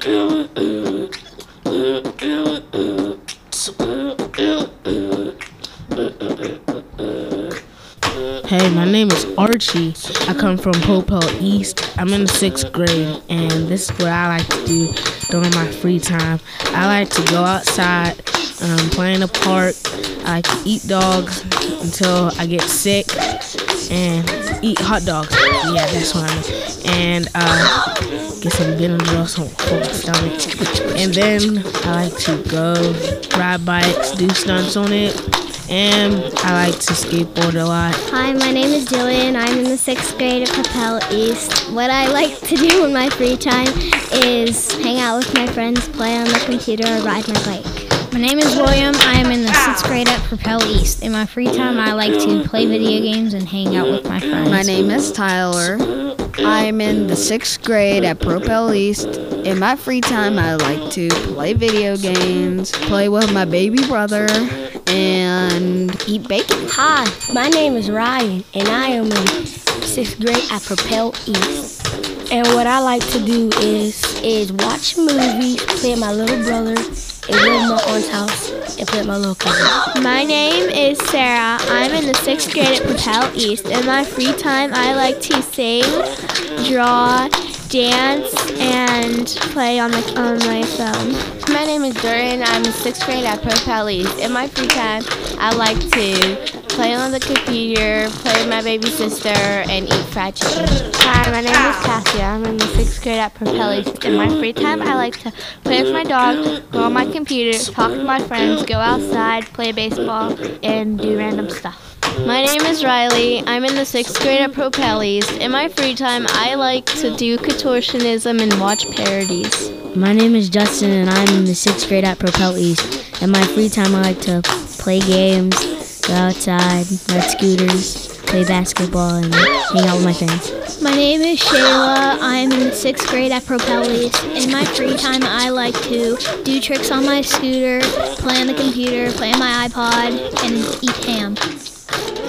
Hey, my name is Archie. I come from Popel East. I'm in the 6th grade, and this is what I like to do during my free time. I like to go outside, play in the park. I like to eat dogs until I get sick, and eat hot dogs. Yeah, that's what I mean. And get some Benadryl, some for my stomach. And then I like to go ride bikes, do stunts on it. And I like to skateboard a lot. Hi, my name is Jillian. I'm in the 6th grade at Propel East. What I like to do in my free time is hang out with my friends, play on the computer, or ride my bike. My name is William. I am in the 6th grade at Propel East. In my free time, I like to play video games and hang out with my friends. My name is Tyler. I'm in the 6th grade at Propel East. In my free time, I like to play video games, play with my baby brother, and eat bacon. Hi, my name is Ryan, and I am in 6th grade at Propel East. And what I like to do is watch movies, play with my little brother, and go to my aunt's house and play with my little cousin. My name is Sarah. I'm in the 6th grade at Propel East. In my free time, I like to sing, draw, dance, and play on my phone. My name is Dorian. I'm in 6th grade at Propel East. In my free time, I like to play on the computer, play with my baby sister, and eat fried chicken. Hi, my name is Cassia. I'm in the 6th grade at Propel East. In my free time, I like to play with my dog, go on my computer, talk to my friends, go outside, play baseball, and do random stuff. My name is Riley. I'm in the 6th grade at Propel East. In my free time, I like to do contortionism and watch parodies. My name is Justin, and I'm in the 6th grade at Propel East. In my free time, I like to play games, go outside, ride scooters, play basketball, and hang out with my friends. My name is Shayla. I'm in the 6th grade at Propel East. In my free time, I like to do tricks on my scooter, play on the computer, play on my iPod, and eat ham.